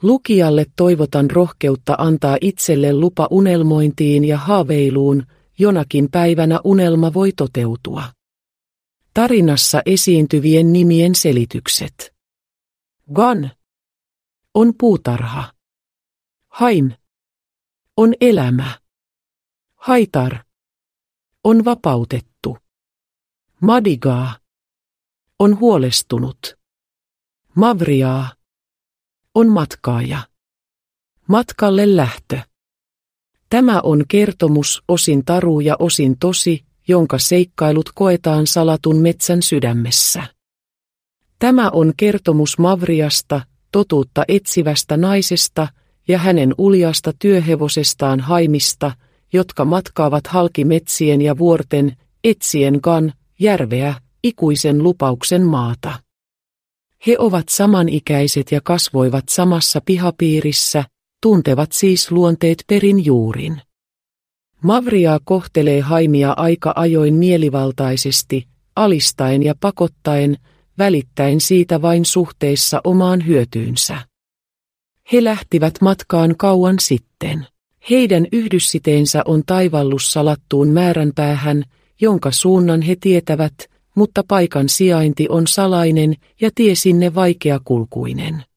Lukijalle toivotan rohkeutta antaa itselle lupa unelmointiin ja haaveiluun, jonakin päivänä unelma voi toteutua. Tarinassa esiintyvien nimien selitykset. Gan on puutarha. Haim on elämä. Haitar on vapautettu. Madigaa on huolestunut. Mavriaa on matkaaja. Matkalle lähtö. Tämä on kertomus osin taru ja osin tosi, jonka seikkailut koetaan salatun metsän sydämessä. Tämä on kertomus Mavriasta, totuutta etsivästä naisesta ja hänen uljasta työhevosestaan Haimista, jotka matkaavat halki metsien ja vuorten, etsien Gan, järveä, ikuisen lupauksen maata. He ovat samanikäiset ja kasvoivat samassa pihapiirissä, tuntevat siis luonteet perin juurin. Mavriaa kohtelee Haimia aika ajoin mielivaltaisesti, alistaen ja pakottaen, välittäen siitä vain suhteessa omaan hyötyynsä. He lähtivät matkaan kauan sitten. Heidän yhdyssiteensä on taivallus salattuun määränpäähän, jonka suunnan he tietävät, mutta paikan sijainti on salainen ja tie sinne vaikeakulkuinen.